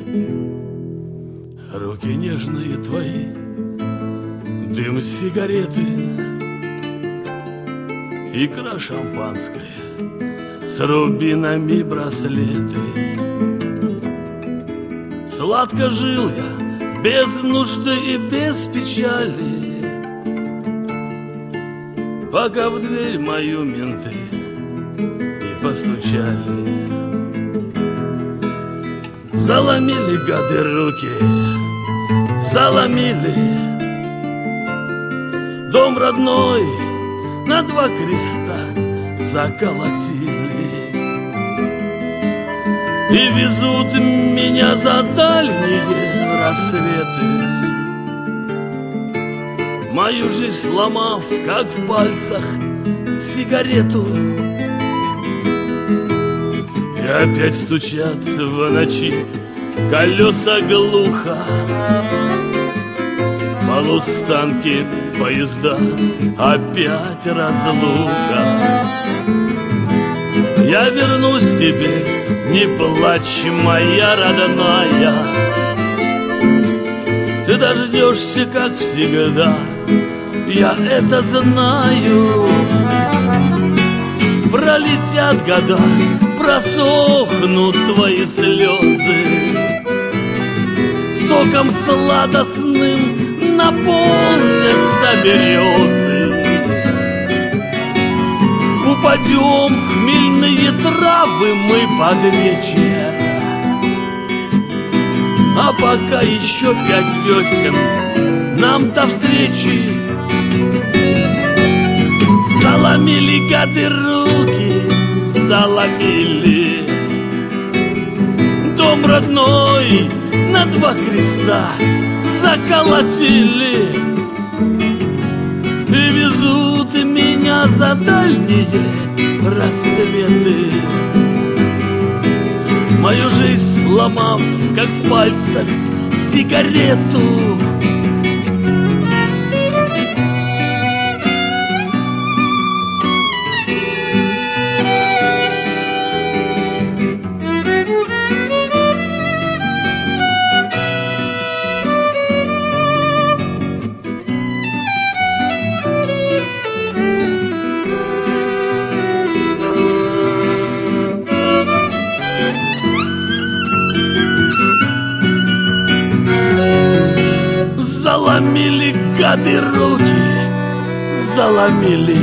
Руки нежные твои, дым сигареты, икра шампанское, с рубинами браслеты. Сладко жил я, без нужды и без печали, пока в дверь мою менты не постучали. Заломили гады руки, заломили. Дом родной на два креста заколотили и везут меня за дальние рассветы, мою жизнь сломав, как в пальцах сигарету. И опять стучат в ночи колеса глухо, полустанки поезда, опять разлука. Я вернусь к тебе, не плачь, моя родная. Ты дождешься, как всегда, я это знаю. Пролетят года, просохнут твои слезы, соком сладостным наполнятся березы. Упадем в хмельные травы мы под вечер, а пока еще 5 весен нам-то встречи. Заломили гады руки, заломили. Дом родной на два креста заколотили и везут меня за дальние рассветы, мою жизнь сломав, как в пальцах сигарету. Заломили гады руки, заломили.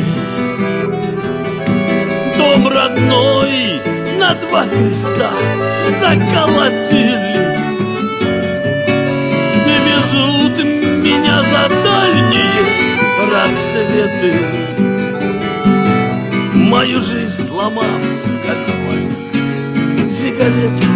Дом родной на два креста заколотили и везут меня за дальние рассветы, мою жизнь сломав, как в пальцах сигарету.